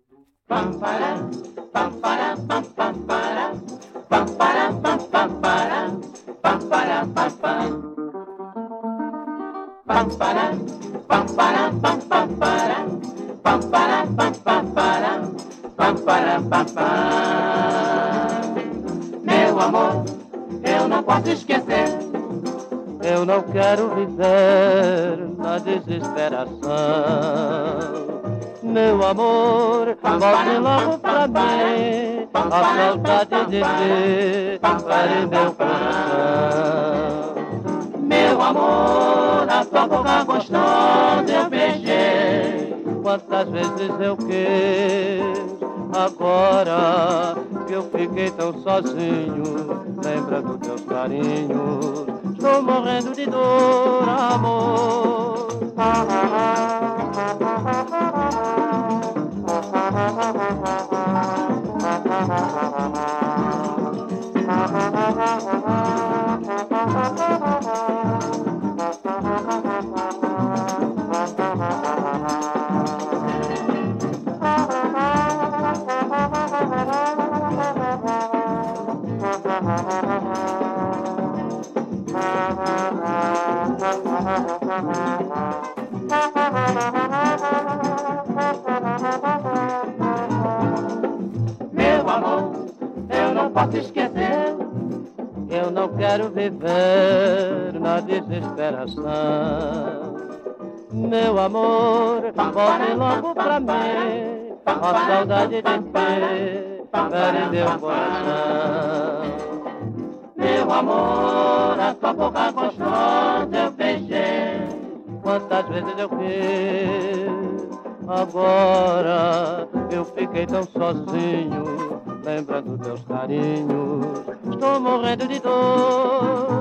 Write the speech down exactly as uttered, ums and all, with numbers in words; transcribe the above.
Meu amor, eu não posso esquecer. Eu não quero viver na desesperação. Meu amor, volte logo pra mim. A saudade de ti fere meu coração. Meu amor, a tua boca gostosa eu beijei. Quantas vezes eu quis, agora que eu fiquei tão sozinho, lembra dos teus carinhos. Estou morrendo de dor, amor. Meu amor, eu não posso esquecer. Eu não quero viver na desesperação. Meu amor, volte logo pra mim. A saudade de ti fere meu coração. Meu amor, a tua boca gostosa eu beijei. Quantas vezes eu quis, agora eu fiquei tão sozinho, lembrando teus carinhos. Estou morrendo de dor.